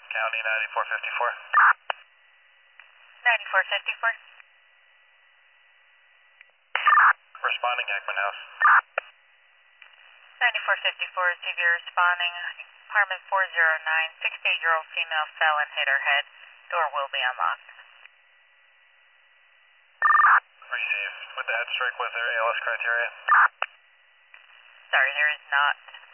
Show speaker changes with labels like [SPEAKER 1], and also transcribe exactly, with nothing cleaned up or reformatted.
[SPEAKER 1] County ninety-four fifty-four.
[SPEAKER 2] ninety-four fifty-four.
[SPEAKER 1] Responding Heckman House.
[SPEAKER 2] ninety-four fifty-four, T V responding. Apartment four oh nine, sixty-eight-year-old female fell and hit her head. Door will be unlocked.
[SPEAKER 1] Received. With the head strike, was there A L S criteria?
[SPEAKER 2] Sorry, there is not.